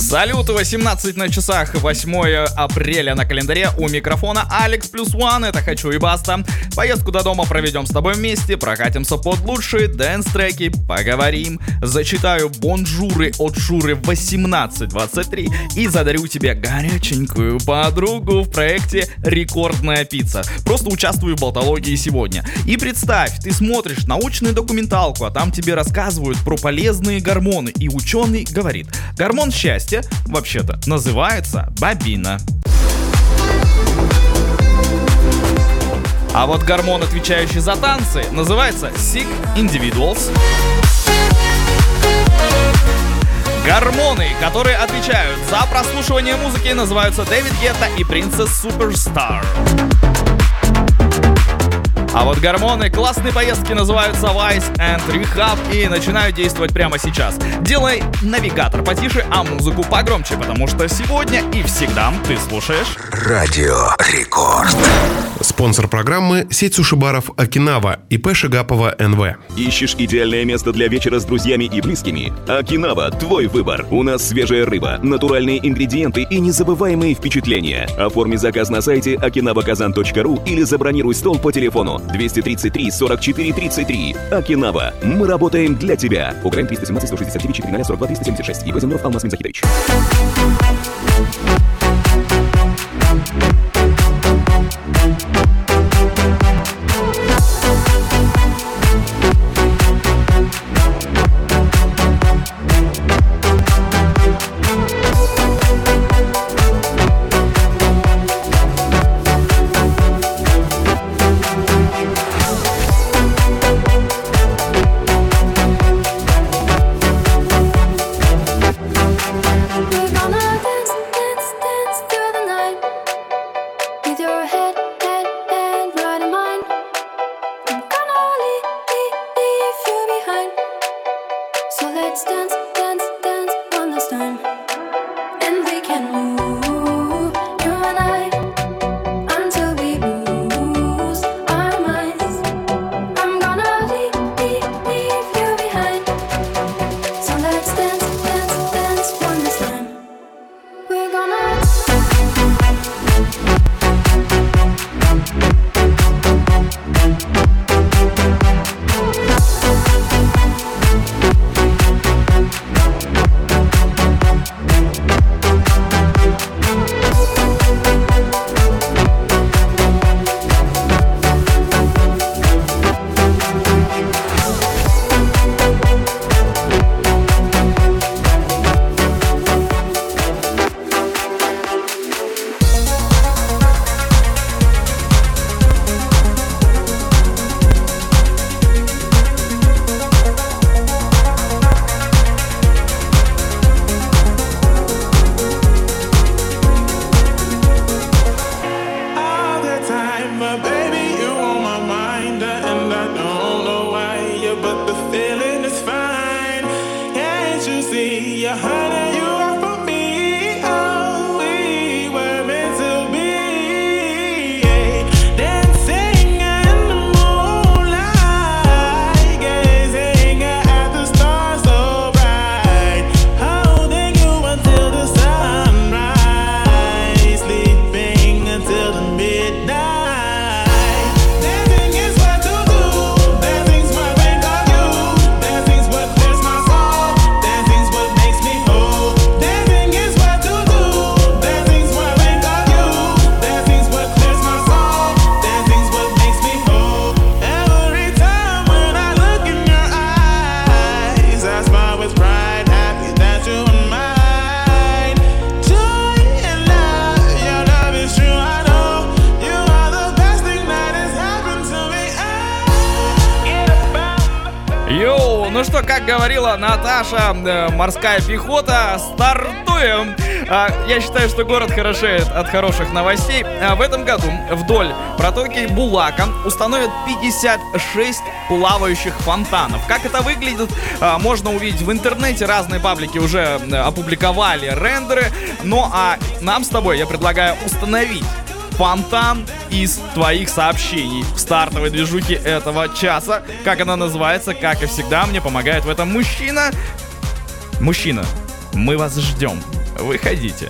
Салют, 18 на часах, 8 апреля на календаре. У микрофона Алекс плюс One, это «Хочу и баста». Поездку до дома проведем с тобой вместе, прокатимся под лучшие дэнс-треки, поговорим, зачитаю бонжуры от Шуры 1823 и задарю тебе горяченькую подругу в проекте «Рекордная пицца». Просто участвую в болтологии сегодня. И представь, ты смотришь научную документалку, а там тебе рассказывают про полезные гормоны, и ученый говорит: гормон счастья вообще-то называется бобина. А вот гормон, отвечающий за танцы, называется Sick Individuals. Гормоны, которые отвечают за прослушивание музыки, называются Дэвид Гетта и Princess Superstar. А вот гормоны классной поездки называются Vice and Rehab и начинают действовать прямо сейчас. Делай навигатор потише, а музыку погромче, потому что сегодня и всегда ты слушаешь Радио Рекорд. Спонсор программы — сеть суши-баров Окинава, ИП Шигапова НВ. Ищешь идеальное место для вечера с друзьями и близкими? Окинава — твой выбор. У нас свежая рыба, натуральные ингредиенты и незабываемые впечатления. Оформи заказ на сайте okinavakazan.ru или забронируй стол по телефону 233 44 33. Окинава. Мы работаем для тебя. Украин 317 169 400 42 376. ИП Земнов Алмаз Минзахитович. Ну что, как говорила Наташа, морская пехота, стартуем! Я считаю, что город хорошеет от хороших новостей. В этом году вдоль протоки Булака установят 56 плавающих фонтанов. Как это выглядит, можно увидеть в интернете. Разные паблики уже опубликовали рендеры. Ну а нам с тобой я предлагаю установить фонтан из твоих сообщений в стартовой движухе этого часа. Как она называется? Как и всегда, мне помогает в этом мужчина. Мужчина, мы вас ждем. Выходите.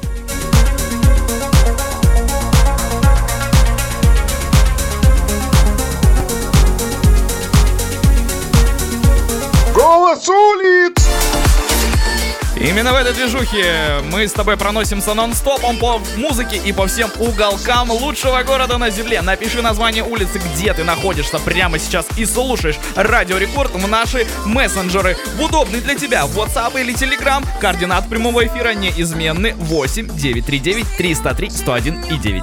Голос улиц! Именно в этой движухе мы с тобой проносимся нон-стопом по музыке и по всем уголкам лучшего города на земле. Напиши название улицы, где ты находишься прямо сейчас и слушаешь Радио Рекорд в наши мессенджеры. В удобный для тебя WhatsApp или Telegram. Координат прямого эфира неизменны: 8 939 303 101 и 9.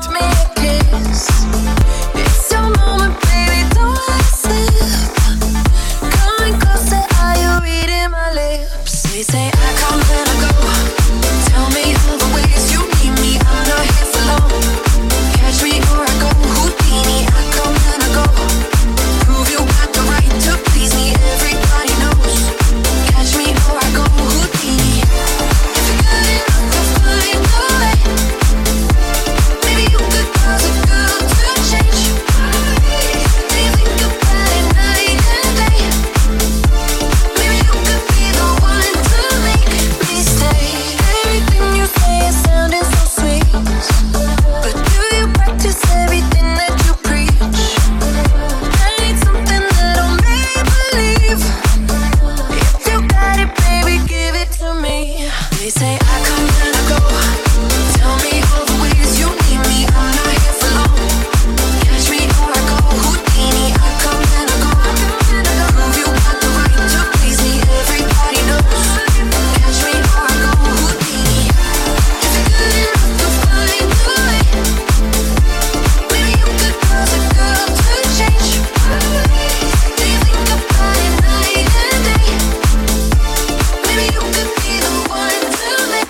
They say I come and I go. Tell me all the ways you need me. I'm not here for long. Catch me or I go Houdini. I come and I go. Prove you got the right to please me. Everybody knows. Catch me or I go Houdini. If you're good enough to find a way, maybe you could cause a girl to change. Do you think about it night and day? Maybe you could be the one to make me stay. Everything you say is sounding so sweet, but do you practice everything that you preach? I need something that'll make me believe. If you got it, baby, give it to me. They say I come and I go. Tell me all the ways you need me. I'm not here for long. Catch me or I go Houdini. I come and I go. Prove you got the right to please me. Everybody knows. Catch me or I go Houdini. If you're good enough to find a way, maybe you could cause a girl to change. Do you think about it night and day? Maybe you could be the one to make.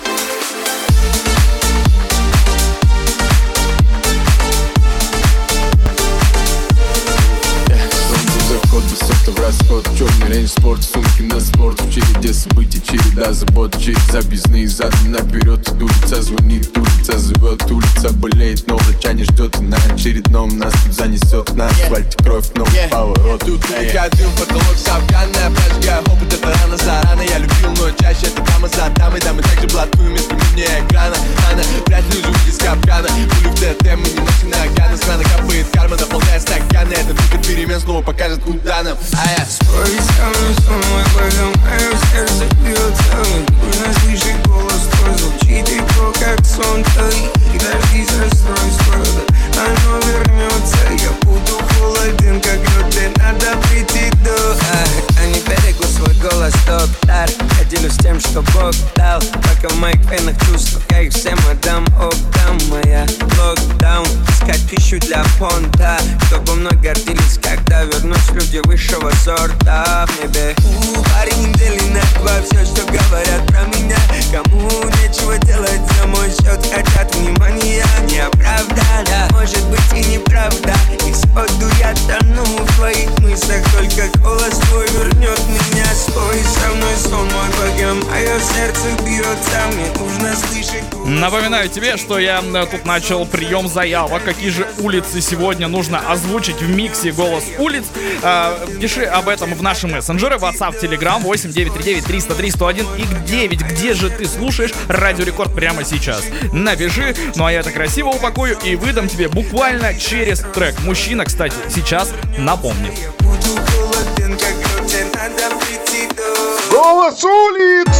Солнце заход, высоко в расход. Черный рейндж, спорт, сумки на спорт. В череде событий, череда забот. Через объездные задом наперед. Улица звонит, улица зовет. Улица болеет, но врача не ждет. И на очередном нас тут занесет. На асфальте кровь, новый поворот. Тут дым, потолок сапкана. Прожигаю опыт, это рано зарано. Я любил, но чаще это дама за дамой. Да, мы также блатуем между мне экрана. Она вряд ли жуть из капкана. Пули в ТТ, мы не носим нагана. Страна капает карма, наполняя стаканы. Это вихрь перемен снова покажет, куда нам. А я Спой со мной, сон мой богом, мое сердце бьется. Нужно слышать голос твой, звучит тепло, как сон твой. И дождись расстройства, оно вернется. Я буду холоден, как лед, и надо прийти до. А не берегу свой голос, доктор. Я делюсь тем, что Бог дал. Пока в моих венах чувства, я их всем отдам. Отдам моя локдаун. Искать пищу для понта, чтобы мной гордились, когда вернусь люди высшего сорта в небе. Парень делинат во все, что говорят про меня. Кому нечего делать за мой счет, хотят внимания. Неоправданно, может быть и неправда. Исходу я тону в твоих мыслях. Только голос твой вернет меня. Спой со мной, сон мой богом, мое сердце бьется. Мне нужно слышать. Напоминаю тебе, что я тут начал прием заявок. Какие же улицы сегодня нужно озвучить в миксе «Голос улиц». Пиши об этом в наши мессенджеры. WhatsApp, Telegram 8 939 303 101 и 9. Где же ты слушаешь Радио Рекорд прямо сейчас? Напиши, ну а я это красиво упакую и выдам тебе буквально через трек. Мужчина, кстати, сейчас напомнит. Голос улиц!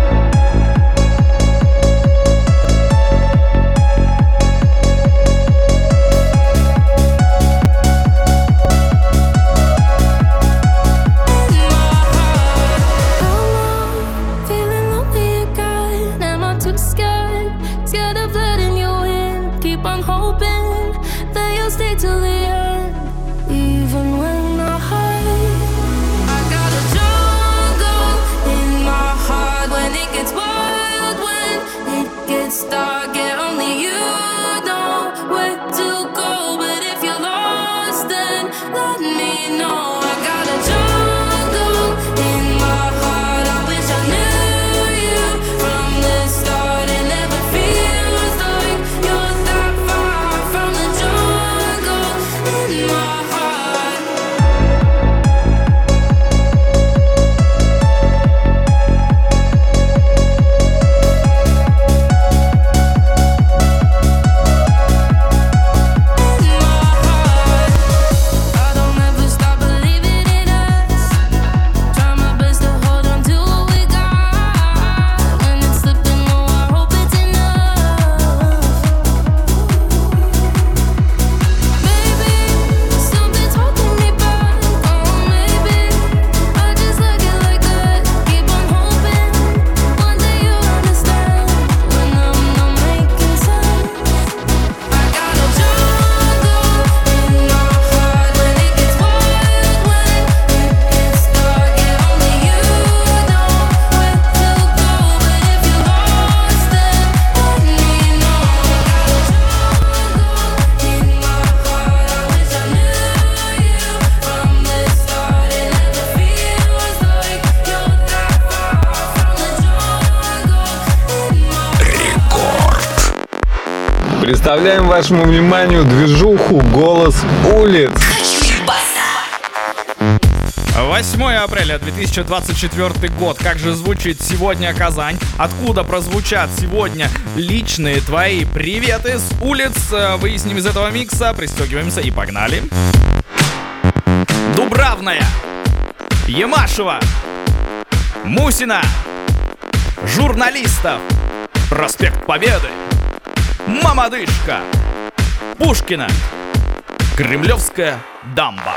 Till the end, even when I hide. I got a jungle in my heart. When it gets wild, when it gets dark, and only you know where to go. But if you're lost, then let me know. I got a jungle in my heart. I wish I knew you from the start. It never feels like you're that far from the jungle. Представляем вашему вниманию движуху «Голос улиц». 8 апреля 2024 год. Как же звучит сегодня Казань? Откуда прозвучат сегодня личные твои приветы с улиц? Выясним из этого микса. Пристегиваемся и погнали. Дубравная, Ямашева, Мусина, Журналистов, Проспект Победы, Мамадышка, Пушкина, Кремлевская дамба.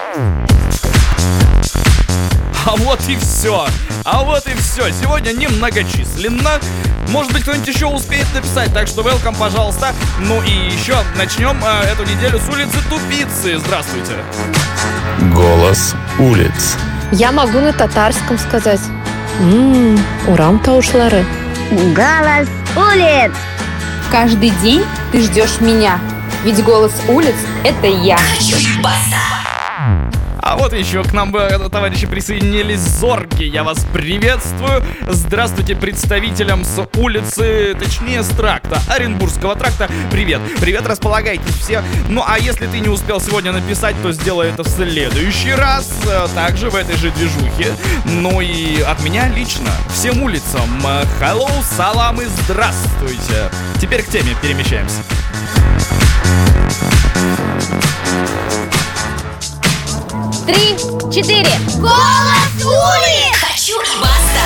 А вот и все. Сегодня немногочисленно. Может быть, кто-нибудь еще успеет написать, так что welcome, пожалуйста. Ну и еще начнем эту неделю с улицы Тупицы. Здравствуйте. Голос улиц. Я могу на татарском сказать. Урам таушлары. Голос улиц. Каждый день ты ждешь меня, ведь голос улиц — это я. А вот еще к нам, товарищи, присоединились Зорги. Я вас приветствую. Здравствуйте представителям с улицы, точнее с тракта, Оренбургского тракта. Привет. Привет, располагайтесь все. Ну а если ты не успел сегодня написать, то сделай это в следующий раз. Также в этой же движухе. Ну и от меня лично всем улицам hello, салам и здравствуйте. Теперь к теме перемещаемся. 3, 4. Голос улиц! Хочу и баста.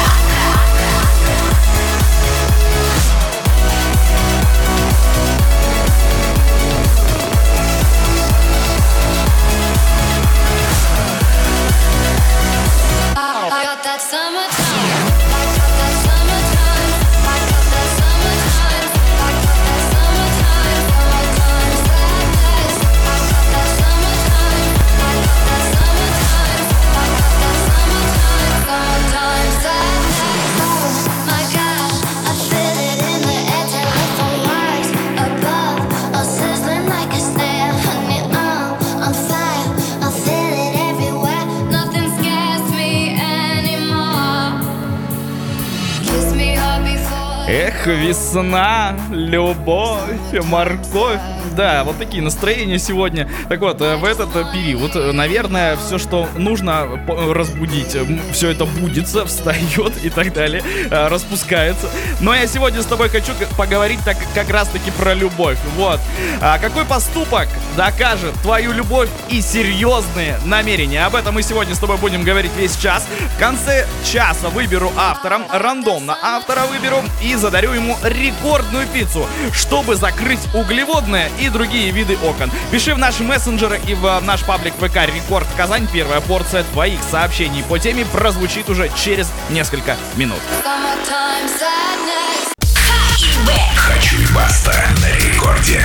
I got that summertime. I got that summertime. I got that summertime. I got that summertime. Summertime sadness. I got that summertime. I got that summertime. I got that summertime. Summertime sadness. Oh my gosh, I feel it in the air. Telephone wires above, all sizzling like a snare. Honey, I'm fire. I feel it everywhere. Nothing scares me anymore. Kiss me hard before. Эх, весна, любовь, морковь. Да, вот такие настроения сегодня. Так вот, в этот период, наверное, все, что нужно разбудить, все это будится, встает и так далее, распускается. Но я сегодня с тобой хочу поговорить как раз-таки про любовь. Вот. Какой поступок докажет твою любовь и серьезные намерения? Об этом мы сегодня с тобой будем говорить весь час. В конце часа выберу автора, рандомно автора выберу и задарю ему рекордную пиццу, чтобы закрыть углеводные и другие виды окон. Пиши в наши мессенджеры и в наш паблик ВК Рекорд Казань. Первая порция твоих сообщений по теме прозвучит уже через несколько минут. Summertime sadness. Хочу и баста на рекорде.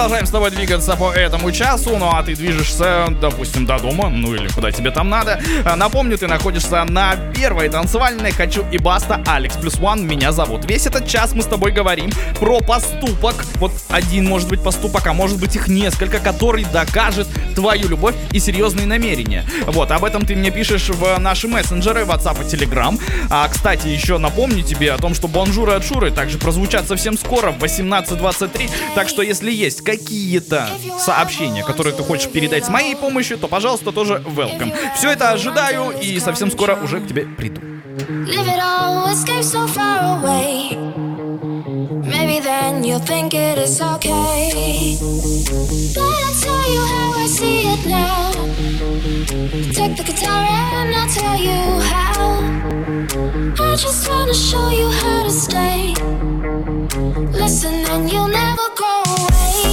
продолжаем с тобой двигаться по этому часу, ну а ты движешься, допустим, до дома, ну или куда тебе там надо. Напомню, ты находишься на первой танцевальной «Хочу и баста», Алекс плюс One, меня зовут. Весь этот час мы с тобой говорим про поступок, вот один может быть поступок, а может быть их несколько, который докажет твою любовь и серьезные намерения. Вот, об этом ты мне пишешь в наши мессенджеры, WhatsApp и Telegram. А, кстати, еще напомню тебе о том, что бонжуры от Шуры также прозвучат совсем скоро в 18:23, так что если есть какие-то сообщения, которые ты хочешь передать с моей помощью, то, пожалуйста, тоже welcome. Все это ожидаю и совсем скоро уже к тебе приду. Live it all, escape so far away. Maybe then you'll think it is okay. But I'll tell you how I see it now. Take the guitar and I'll tell you how. I just wanna show you how to stay. Listen and you'll never go away.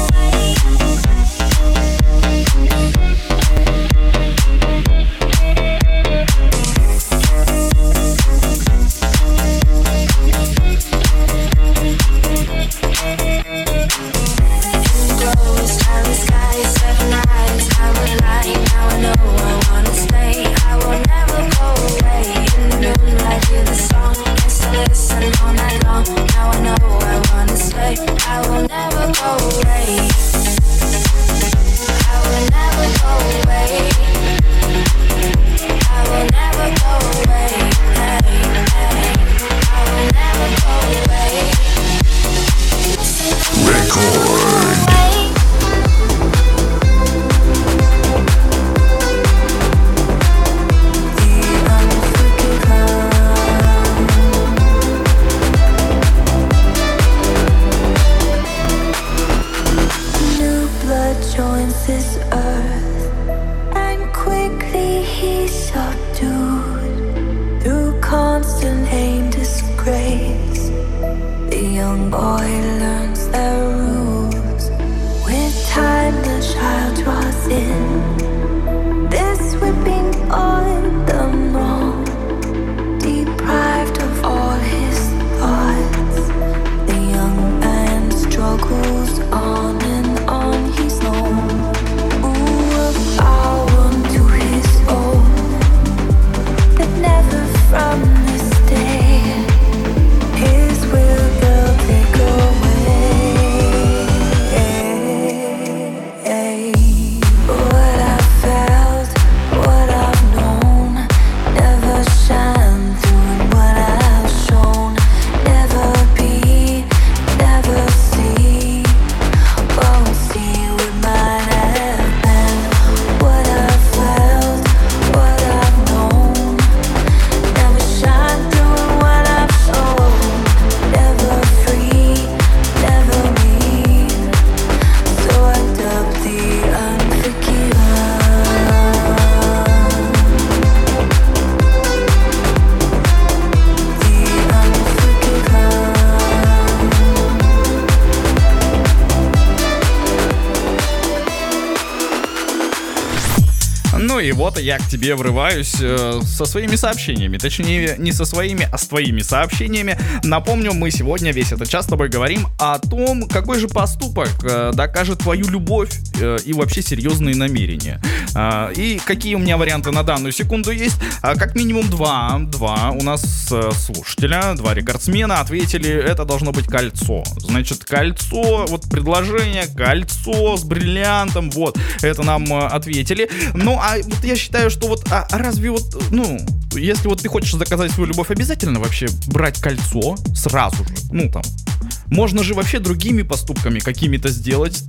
И вот я к тебе врываюсь со своими сообщениями. Точнее, не со своими, а с твоими сообщениями. Напомню, мы сегодня весь этот час с тобой говорим о том, какой же поступок докажет твою любовь и вообще серьезные намерения. И какие у меня варианты на данную секунду есть. Как минимум два у нас слушателя, два рекордсмена ответили, это должно быть кольцо. Значит, кольцо, вот предложение, кольцо с бриллиантом, вот, это нам ответили. Ну, а вот я считаю, что вот, разве вот, ну, если вот ты хочешь доказать свою любовь, обязательно вообще брать кольцо сразу же, ну, там, можно же вообще другими поступками какими-то сделать,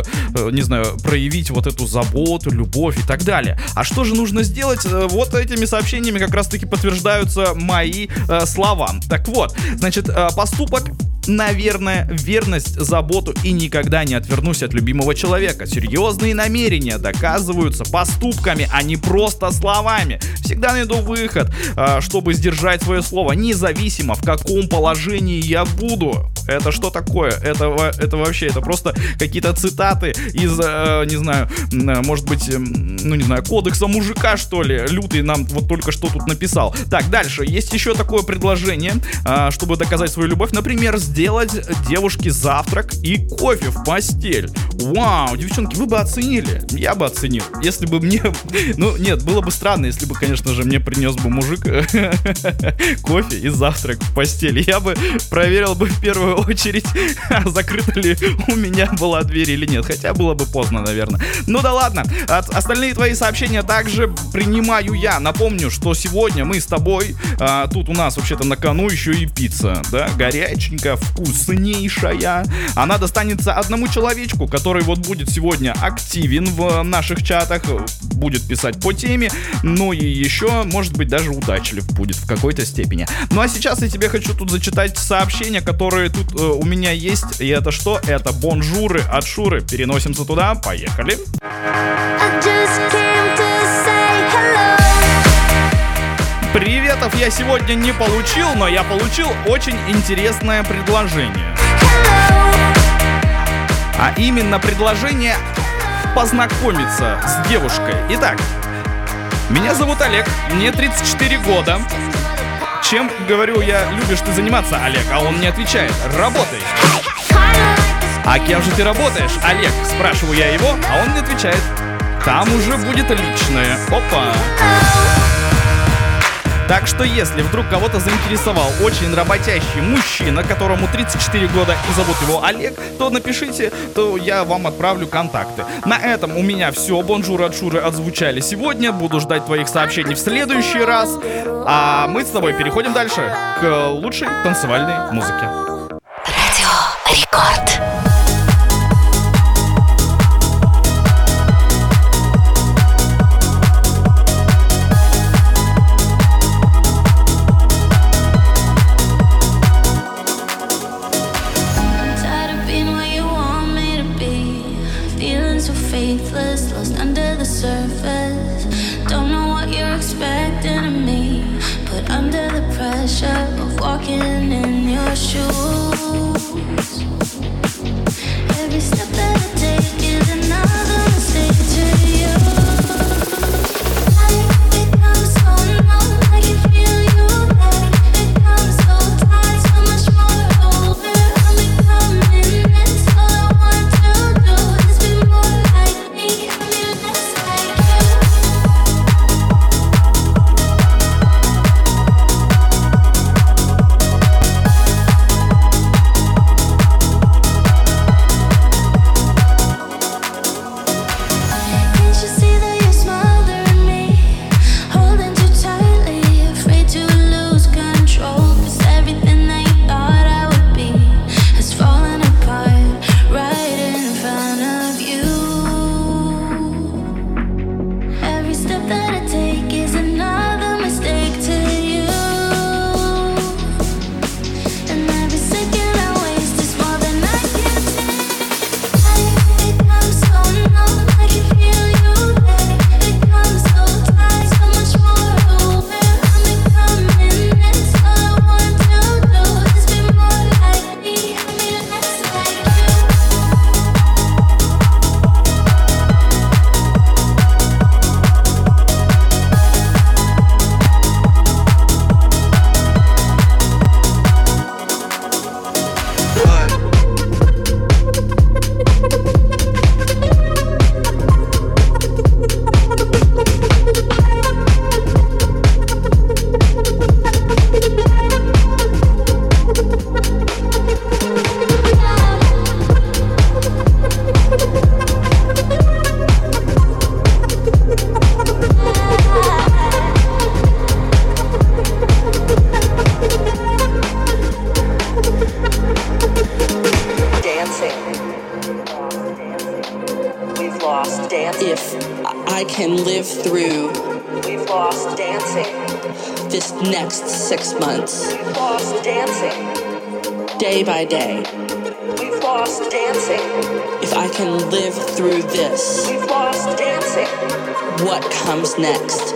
не знаю, проявить вот эту заботу, любовь и так далее. А что же нужно сделать? Вот этими сообщениями как раз-таки подтверждаются мои слова. Так вот, значит, поступок, наверное, верность, заботу и никогда не отвернусь от любимого человека. Серьезные намерения доказываются поступками, а не просто словами. Всегда найду выход, чтобы сдержать свое слово, независимо в каком положении я буду. Это что такое? Это вообще, это просто какие-то цитаты из, не знаю, может быть, ну не знаю, кодекса мужика, что ли. Лютый нам вот только что тут написал. Так, дальше. Есть еще такое предложение, чтобы доказать свою любовь. Например, сделать девушке завтрак и кофе в постель. Вау, девчонки, вы бы оценили. Я бы оценил. Если бы мне... Ну, нет, было бы странно, если бы, конечно же, мне принес бы мужик кофе и завтрак в постели. Я бы проверил бы в первую очередь, закрыта ли у меня была дверь или нет. Хотя было бы поздно, наверное. Ну да ладно. Остальные твои сообщения также принимаю я. Напомню, что сегодня мы с тобой, тут у нас вообще-то на кону еще и пицца, да, горяченькая, вкуснейшая. Она достанется одному человечку, который вот будет сегодня активен в наших чатах, будет писать по теме, ну и еще, может быть, даже удачлив будет в какой-то степени. Ну а сейчас я тебе хочу тут зачитать сообщения, которые тут у меня есть. И это что? Это бонжуры от Шуры. Переносимся туда, поехали. Приветов я сегодня не получил, но я получил очень интересное предложение. А именно предложение познакомиться с девушкой. Итак, меня зовут Олег, мне 34 года. Чем, говорю я, любишь ты заниматься, Олег? А он мне отвечает: работай. А кем же ты работаешь, Олег? Спрашиваю я его, а он мне отвечает: там уже будет личное. Опа. Так что если вдруг кого-то заинтересовал очень работящий мужчина, которому 34 года и зовут его Олег, то напишите, то я вам отправлю контакты. На этом у меня все. Бонжур от Шуры отзвучали сегодня. Буду ждать твоих сообщений в следующий раз. А мы с тобой переходим дальше к лучшей танцевальной музыке. Радио Рекорд. Walking in your shoes. Every step that I take is another mistake to you. Life becomes so numb, I can feel you there. Becomes so tight, so much more over. I'm becoming this. All I want to do is be more like me, be less like you. Next 6 months. We've lost dancing. Day by day. We've lost dancing. If I can live through this. We've lost dancing. What comes next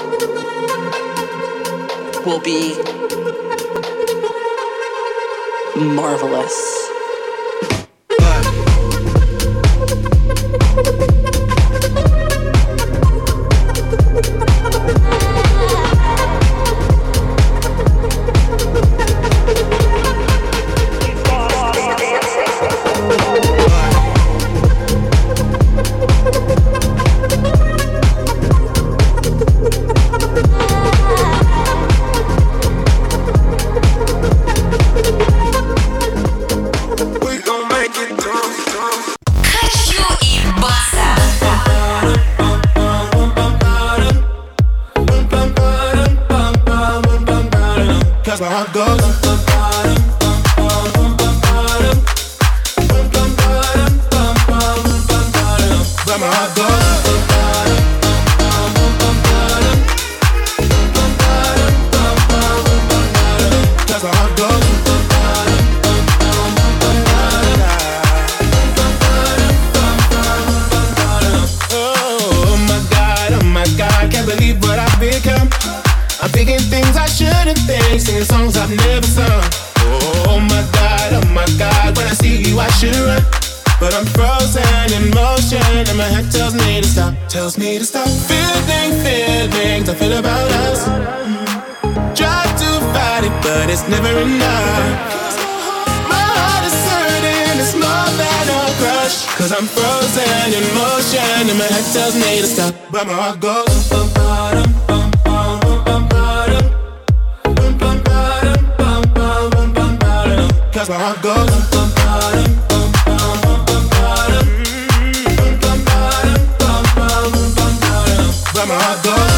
will be marvelous. That's my heart goes. Where my heart goes. That's my heart goes. Oh my God, can't believe what I've become. I'm thinking things I shouldn't think, singing songs I've never sung. Oh my God, when I see you I should run. But I'm frozen in motion and my head tells me to stop. Feelings I feel about us. Try to fight it but it's never enough. My heart is hurting, it's more than a crush. Cause I'm frozen in motion and my head tells me to stop. But my heart goes. Cause my heart goes. Where my heart goes.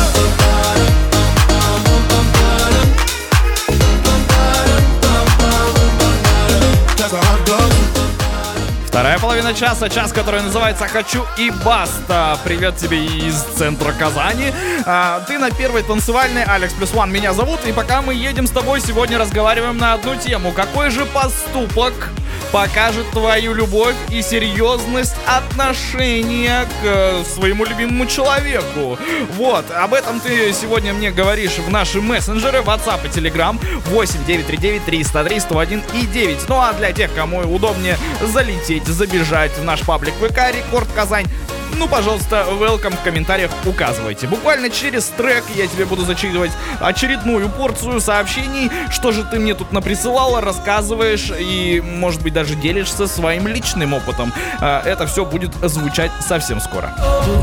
Cause my heart goes. Вторая половина часа, час, который называется «Хочу и баста». Привет тебе из центра Казани. Ты на первой танцевальной, Алекс плюс One меня зовут. И пока мы едем с тобой, сегодня разговариваем на одну тему. Какой же поступок покажет твою любовь и серьезность отношения к своему любимому человеку? Вот, об этом ты сегодня мне говоришь в наши мессенджеры, WhatsApp и Telegram 8-939-303-101 и 9. Ну а для тех, кому удобнее залететь, забежать в наш паблик ВК Рекорд Казань, ну, пожалуйста, welcome в комментариях указывайте. Буквально через трек я тебе буду зачитывать очередную порцию сообщений. Что же ты мне тут наприсылала, рассказываешь и, может быть, даже делишься своим личным опытом. Это все будет звучать совсем скоро.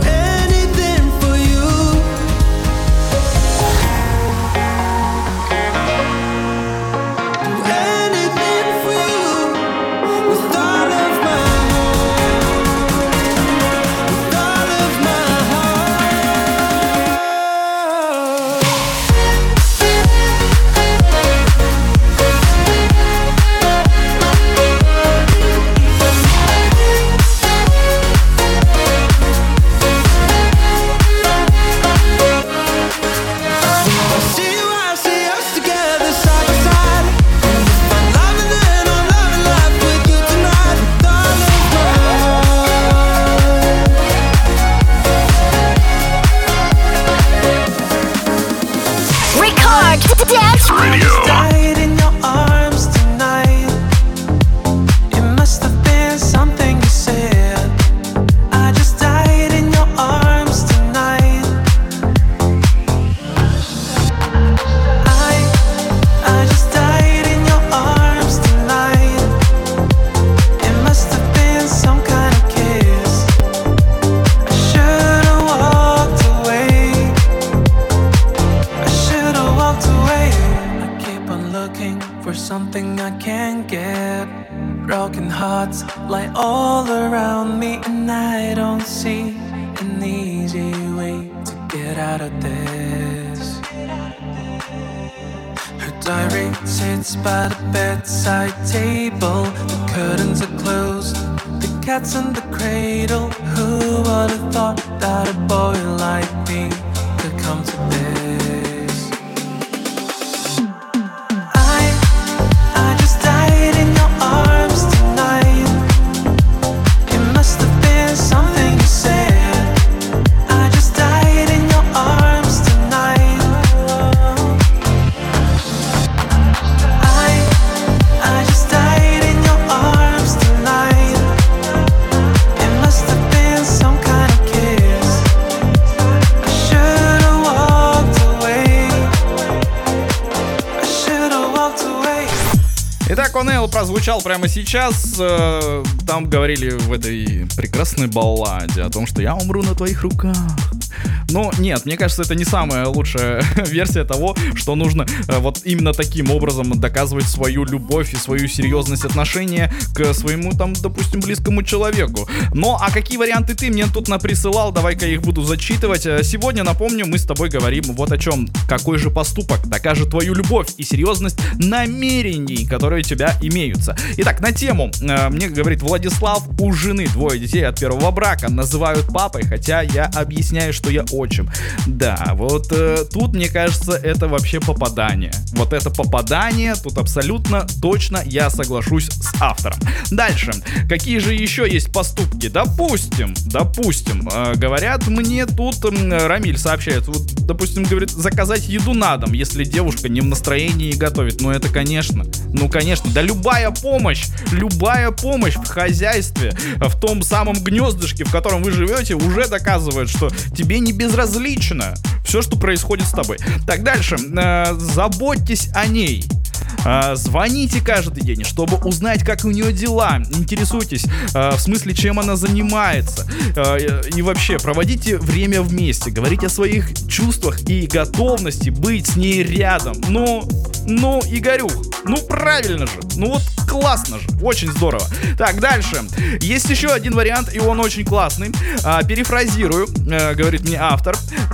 In the cradle, who would have thought that a boy like me could come to this? I just died in your arms tonight. It must have been something you said. I just died in your arms tonight. I just died. Итак, Онейл прозвучал прямо сейчас. Там говорили в этой прекрасной балладе о том, что я умру на твоих руках. Но нет, мне кажется, это не самая лучшая версия того, что нужно вот именно таким образом доказывать свою любовь и свою серьезность отношения к своему, там, допустим, близкому человеку. Ну, а какие варианты ты мне тут наприсылал? Давай-ка их буду зачитывать. Сегодня, напомню, мы с тобой говорим вот о чем. Какой же поступок докажет твою любовь и серьезность намерений, которые у тебя имеются? Итак, на тему, мне говорит Владислав, у жены 2 детей от первого брака, называют папой, хотя я объясняю, что я отчим. Да, вот тут, мне кажется, это вообще попадание. Вот это попадание, тут абсолютно точно я соглашусь с автором. Дальше, какие же еще есть поступки? Допустим, говорят мне тут, Рамиль сообщает, вот, допустим, говорит, заказать еду на дом, если девушка не в настроении готовит. Ну это, конечно, да любая помощь в хозяйстве, в том самом гнездышке, в котором вы живете, уже доказывает, что тебе не безразлично все, что происходит с тобой. Так, дальше, заботьтесь о ней. Звоните каждый день, чтобы узнать, как у нее дела. Интересуйтесь, в смысле, чем она занимается. И вообще, проводите время вместе. Говорите о своих чувствах и готовности быть с ней рядом. Ну, Игорюх, правильно же. Вот классно же, очень здорово. Так, дальше. Есть еще один вариант, и он очень классный. Перефразирую, говорит мне автор.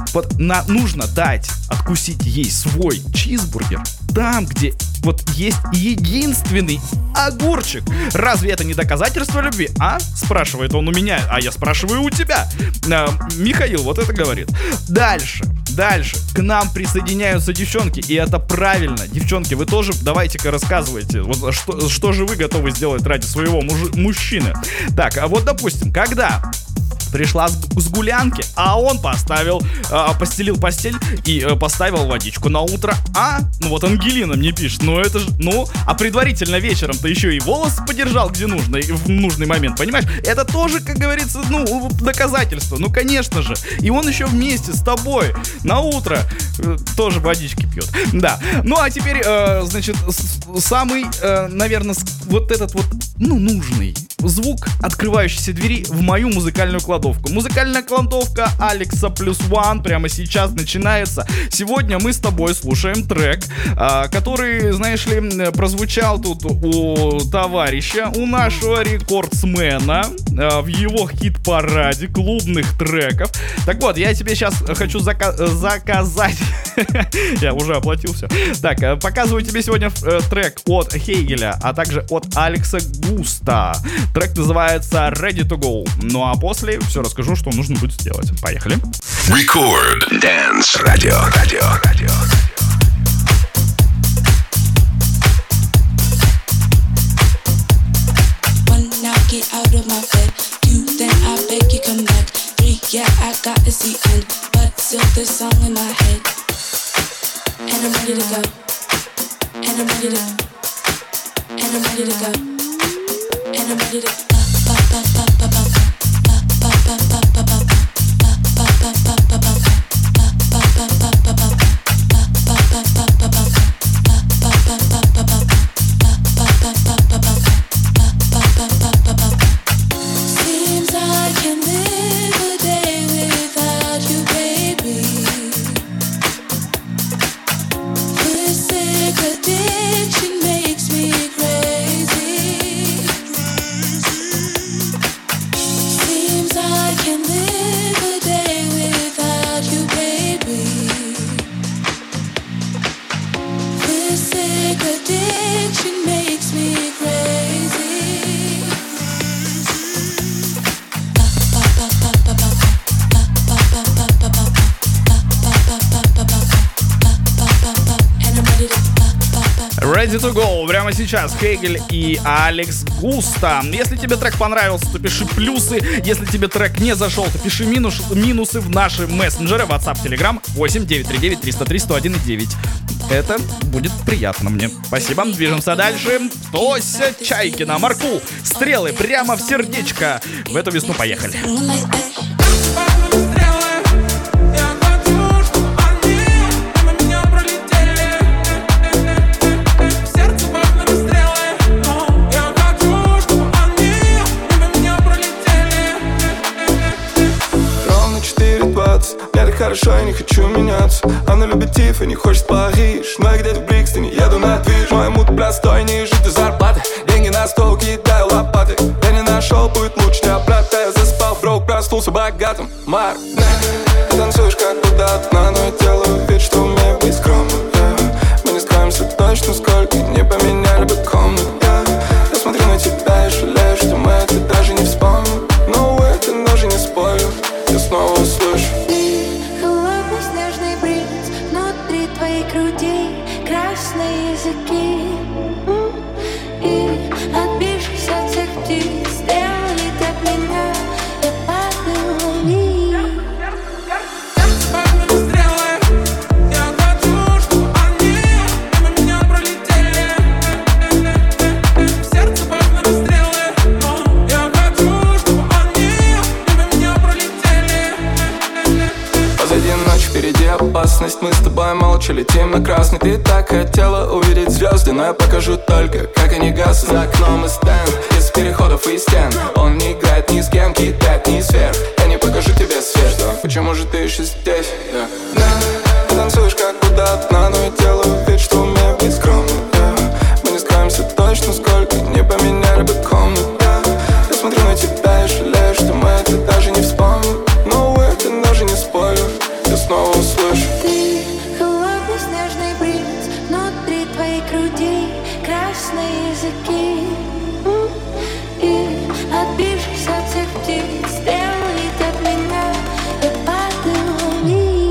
Нужно дать откусить ей свой чизбургер там, где вот есть единственный огурчик. Разве это не доказательство любви, а? Спрашивает он у меня, а я спрашиваю у тебя. Михаил вот это говорит. Дальше. К нам присоединяются девчонки, и это правильно. Девчонки, вы тоже давайте-ка рассказывайте, вот что же вы готовы сделать ради своего мужчины. Так, а вот допустим, когда пришла с гулянки, а он постелил постель и поставил водичку на утро. Вот Ангелина мне пишет, а предварительно вечером-то еще и волос подержал где нужно, и в нужный момент, понимаешь? Это тоже, как говорится, доказательство, конечно же. И он еще вместе с тобой на утро тоже водички пьет. Да. Ну а теперь, значит, самый, наверное, вот этот вот, нужный звук открывающейся двери в мою музыкальную кладовку. Музыкальная кладовка Алекса плюс One прямо сейчас начинается. Сегодня мы с тобой слушаем трек, который, знаешь ли, прозвучал тут у товарища, у нашего рекордсмена в его хит-параде клубных треков. Так вот, я тебе сейчас хочу заказать. Я уже оплатил все. Так, показываю тебе сегодня трек от Хейгеля, а также от Алекса Густа. Трек называется Ready to Go. Ну а после все расскажу, что нужно будет сделать. Поехали. Record Dance Radio. One, now get out of my bed. Two, then I beg you come back. Three, yeah, I got to see end. But still this song in my head. And I'm ready to go. And I'm ready to go. And I'm ready to go. And I'm ready to Seems I can live a day without you, baby. This sick addiction makes me crazy. Seems I can live a day without you, baby. This sick addiction makes me crazy. Ready to Go. Прямо сейчас Хейгель и Алекс Густа. Если тебе трек понравился, то пиши плюсы. Если тебе трек не зашел, то пиши минусы в наши мессенджеры. WhatsApp, Telegram 8 939 303 101,9. Это будет приятно мне. Спасибо. Движемся дальше. Тося Чайкина. Маркул. Стрелы прямо в сердечко. В эту весну поехали. Сердце, словно расстрелы. хорошо, я не хочу меняться. Она любит Тиффани, хочет в Париж, но я где-то в Брикстоне, еду на движ. Мой мут простой, не жить зарплаты. Деньги на стол, кидаю лопаты. Я не нашел, будет лучше, не обратно. Я заспал, брок, проснулся богатым. Марк, ты танцуешь как будто одна, но я делаю вид, что умею быть скромным. Мы не скроемся точно, сколько не поменяли бы комнат. Я смотрю на тебя и жалею, что мы это даже не вспомним. Но это даже не спорю, я снова услышу. Холодный снежный бриз внутри твоей груди, красные языки. И отбившись от всех птиц, сделали так меня, я падаю вниз. Впереди опасность, мы с тобой молча летим на красный. Ты так хотела увидеть звезды, но я покажу только, как они гаснут. За окном и стенд, из переходов и стен. Он не играет ни с кем, кидает ни сверх. Я не покажу тебе свет, почему же ты еще здесь? Ты танцуешь как будто одна, но я делаю вид, что умею быть скромным. Мы не скроемся точно, сколько не поменяли бы комнат. Я смотрю на тебя и жалею, что мы это даже не вспомним. Но это даже не спорю, я снова услышу. Ты холодный снежный бриз внутри твоей груди, красные языки. И отбившись от всех птиц, сделали так меня, я падаю вниз.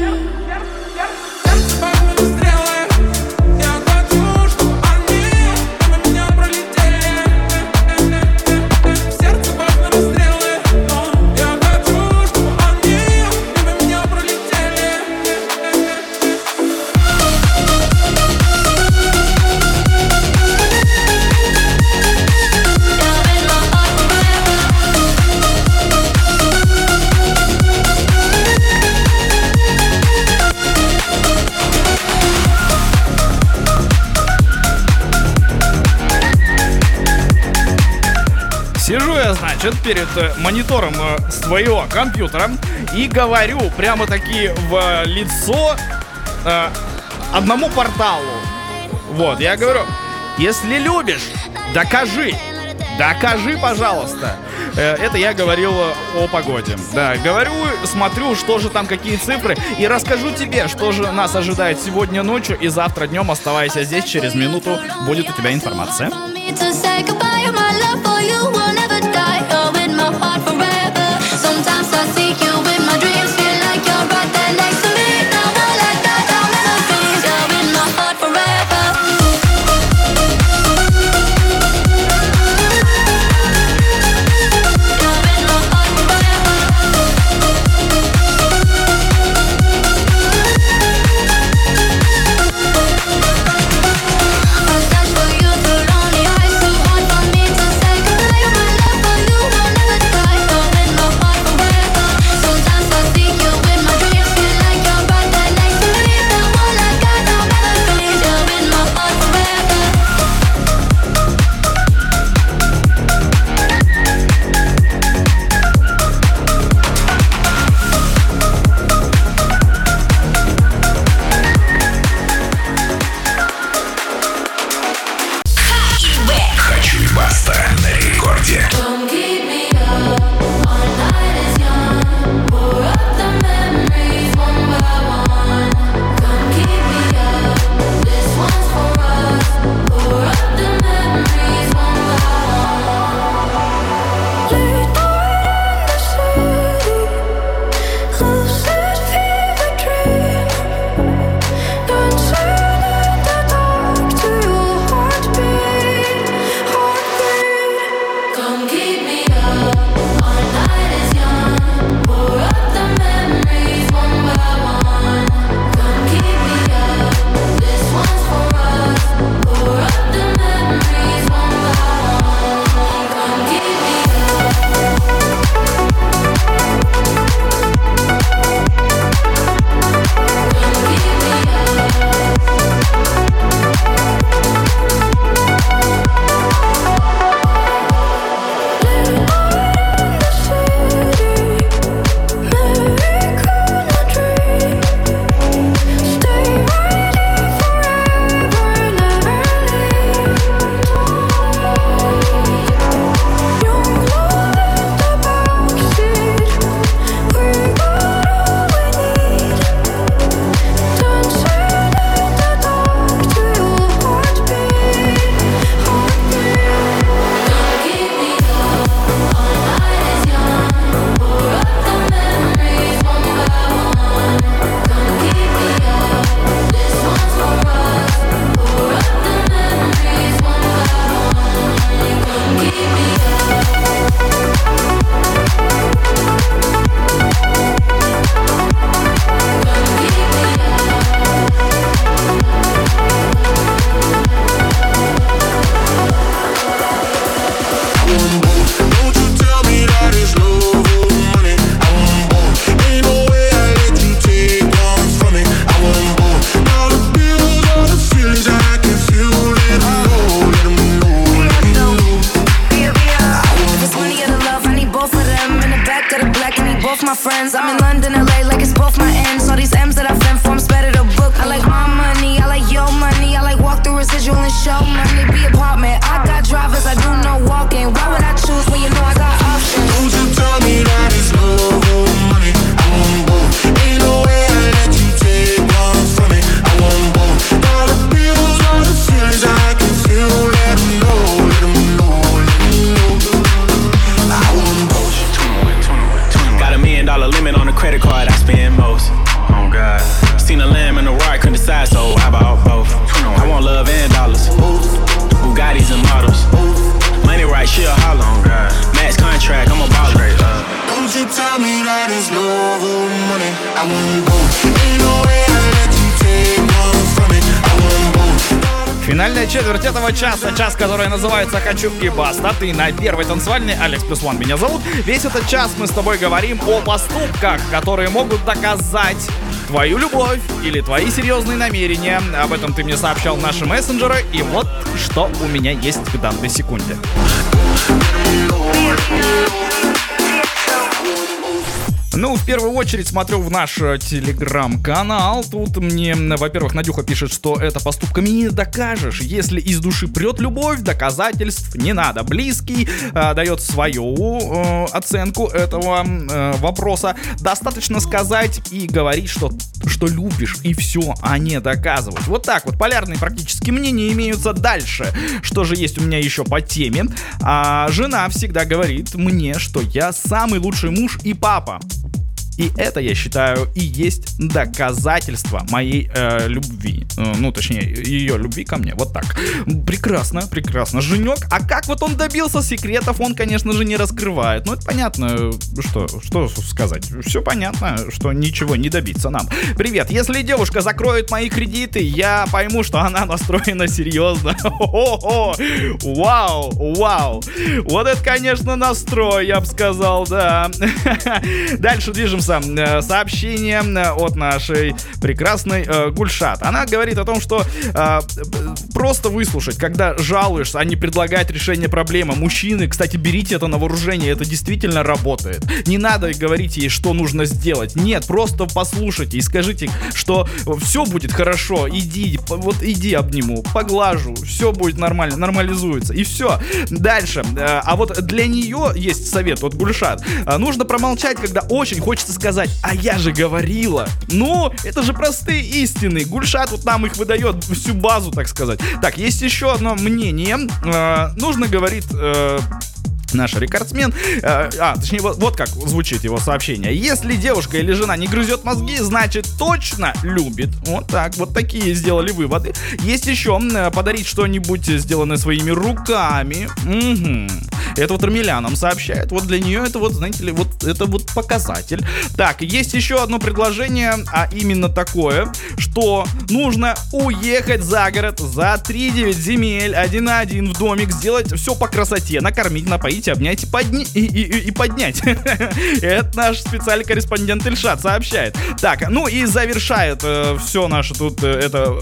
Сижу я, значит, перед монитором своего компьютера и говорю прямо-таки в лицо одному порталу. Вот, я говорю, если любишь, докажи. Докажи, пожалуйста. Это я говорил о погоде. Да, говорю, смотрю, что же там, какие цифры, и расскажу тебе, что же нас ожидает сегодня ночью и завтра днем. Оставайся здесь, через минуту будет у тебя информация. my friends. I'm in London, LA, like it's both my ends. All these M's that I've been for, I'm better to book. I like my money, I like your money. I like walk through residual and show money. Be apartment, I got drivers, I do no walking. Why would I choose when you know I got options? Don't you tell me that it's love money. I want both. Ain't no way I let you take one from me. I want both. All the bills, all the feelings I can feel. Let them know, let them know, let them know. I want both. Got $1 million limit on the credit card, I spend most. Oh God. Seen a lamb and a roar, couldn't decide, so I bought both. I want love and dollars. Bugattis and models. Money right, she a holler. Oh God. Max contract, I'm a baller. Don't you tell me that it's love or money. I want both. Ain't no way I let you take one from me. I want both. Финальная четверть этого часа, час, который называется «Хочу и баста». Ты на первой танцевальной, Алекс Плюс Ван меня зовут. Весь этот час мы с тобой говорим о поступках, которые могут доказать твою любовь или твои серьезные намерения. Об этом ты мне сообщал в наши мессенджеры. И вот что у меня есть к данной секунде. Ну, в первую очередь смотрю в наш телеграм-канал. Тут мне, во-первых, Надюха пишет, что это поступками не докажешь. Если из души прет любовь, доказательств не надо. Близкий дает свою оценку этого вопроса. Достаточно сказать и говорить, что любишь, и все, а не доказывать. Вот так вот. Полярные практически мнения имеются. Дальше. Что же есть у меня еще по теме? Жена всегда говорит мне, что я самый лучший муж и папа. И это, я считаю, и есть доказательство моей любви. Ну, точнее, ее любви ко мне. Вот так. Прекрасно, прекрасно. Женек. А как вот он добился секретов, он, конечно же, не раскрывает. Ну, это понятно, что сказать. Все понятно, что ничего не добиться нам. Привет. Если девушка закроет мои кредиты, я пойму, что она настроена серьезно. О-о-о. Вау, вау. Вот это, конечно, настрой, я бы сказал, да. Дальше движемся. Сообщение от нашей прекрасной Гульшат. Она говорит о том, что просто выслушать, когда жалуешься, а не предлагать решение проблемы. Мужчины, кстати, берите это на вооружение, это действительно работает. Не надо говорить ей, что нужно сделать. Нет, просто послушайте и скажите, что все будет хорошо. Иди обниму, поглажу, все будет нормально, нормализуется. И все. Дальше. А вот для нее есть совет от Гульшат. Нужно промолчать, когда очень хочется сказать: а я же говорила. Ну, это же простые истины. Гульшат вот нам их выдает, всю базу, так сказать. Так, есть еще одно мнение. Нужно, говорит наш рекордсмен, точнее, вот как звучит его сообщение. Если девушка или жена не грызет мозги, значит точно любит. Вот так, вот такие сделали выводы. Есть еще подарить что-нибудь, сделанное своими руками. Это вот Рамиля нам сообщает. Вот для нее это вот, знаете ли, вот это вот показатель. Так, есть еще одно предложение, а именно такое, что нужно уехать за город, за 3-9 земель, 1 на 1 в домик, сделать все по красоте, накормить, напоить, обнять и поднять. Это наш специальный корреспондент Ильшат сообщает. Так, ну и завершает все наше тут это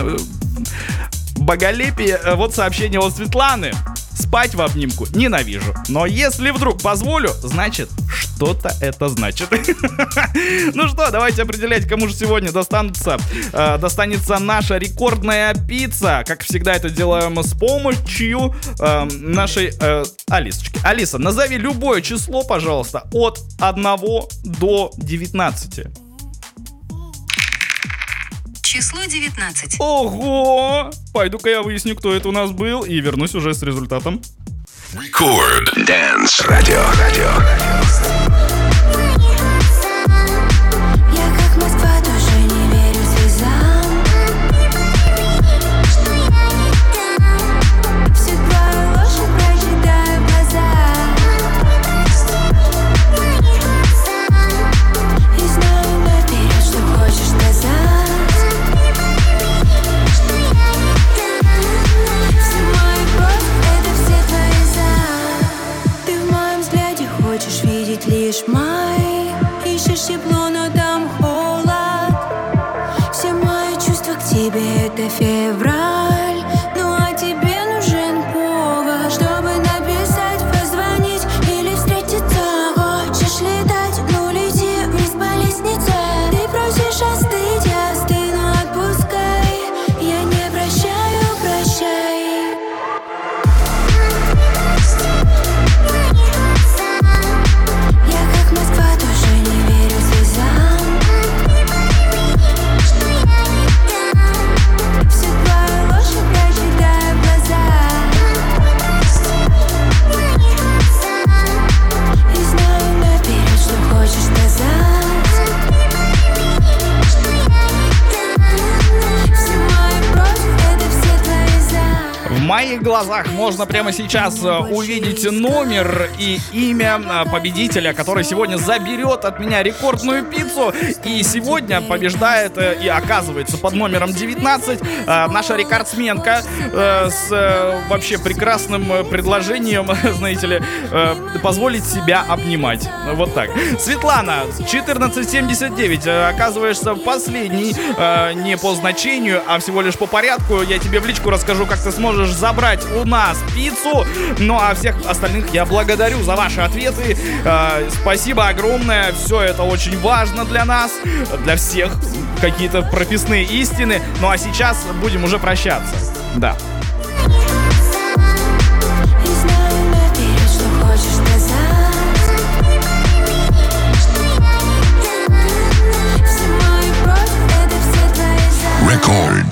боголепие. Вот сообщение от Светланы. Спать в обнимку ненавижу. Но если вдруг позволю, значит, что-то это значит. Ну что, давайте определять, кому же сегодня достанется наша рекордная пицца. Как всегда это делаем с помощью нашей Алисочки. Алиса, назови любое число, пожалуйста, от 1 до 19. Число 19. Ого! Пойду-ка я выясню, кто это у нас был, и вернусь уже с результатом. Record Dance Radio. Я как Москва, тоже не верю слезам. Всю твою ложь прочитаю в глазах. И знаю наперед, что хочешь сказать. Все мои против, это все твои за. Ты в моем взгляде хочешь видеть лишь май. Ищешь тепло, но там холод. Все мои чувства к тебе — это февраль. Ну а тебе нужен повод, чтобы написать, позвонить или встретиться. Хочешь летать, ну лети. глазах можно прямо сейчас увидеть номер и имя победителя, который сегодня заберет от меня рекордную пиццу. И сегодня побеждает и оказывается под номером 19 наша рекордсменка с вообще прекрасным предложением, знаете ли, позволить себя обнимать. Вот так. Светлана, 1479, оказываешься последний, не по значению, а всего лишь по порядку. Я тебе в личку расскажу, как ты сможешь забрать у нас пиццу. Ну а всех остальных я благодарю за ваши ответы. Спасибо огромное. Все это очень важно для нас, для всех. Какие-то прописные истины. Ну а сейчас будем уже прощаться. Да. Рекорд.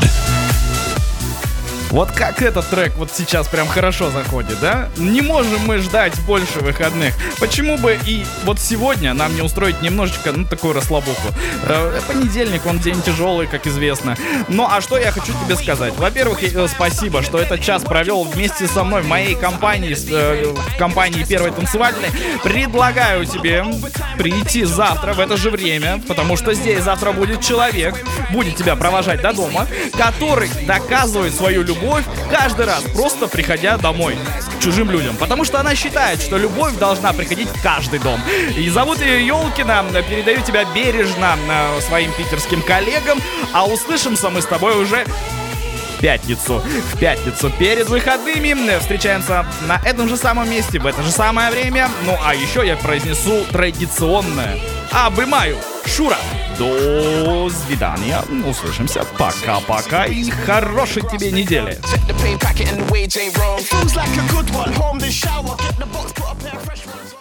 Вот как этот трек вот сейчас прям хорошо заходит, да? Не можем мы ждать больше выходных. Почему бы и вот сегодня нам не устроить немножечко, ну, такую расслабуху? Понедельник, он день тяжелый, как известно. Ну, а что я хочу тебе сказать? Во-первых, спасибо, что этот час провел вместе со мной в моей компании, в компании Первой танцевальной. Предлагаю тебе прийти завтра в это же время, потому что здесь завтра будет человек, будет тебя провожать до дома, который доказывает свою любовь каждый раз, просто приходя домой к чужим людям. Потому что она считает, что любовь должна приходить в каждый дом. И зовут ее Ёлкина. Передаю тебя бережно своим питерским коллегам. А услышимся мы с тобой уже в пятницу перед выходными. Встречаемся на этом же самом месте, в это же самое время. Ну а еще я произнесу традиционное. Обымаю. Шура. До свидания. Услышимся. Пока-пока и хорошей тебе недели. Check the pay packet and the wage ain't wrong. It feels like a good one. Home, the shower, get the box, put a pair of fresh ones.